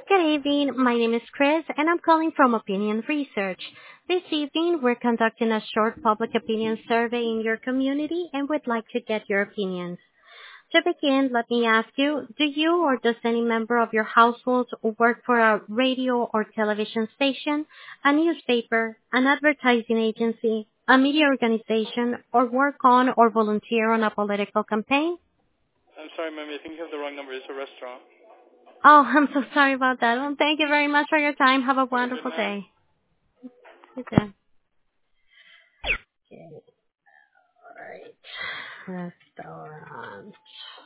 Good evening. My name is Chris, and I'm calling from Opinion Research. This evening, we're conducting a short public opinion survey in your community and would like to get your opinions. To begin, let me ask you, do you or does any member of your household work for a radio or television station, a newspaper, an advertising agency, a media organization, or work on or volunteer on a political campaign? I'm sorry, ma'am. I think you have the wrong number. It's a restaurant. Oh, I'm so sorry about that. Well, thank you very much for your time. Have a What is it, wonderful ma'am? day. Okay. Okay. All right. Restaurant.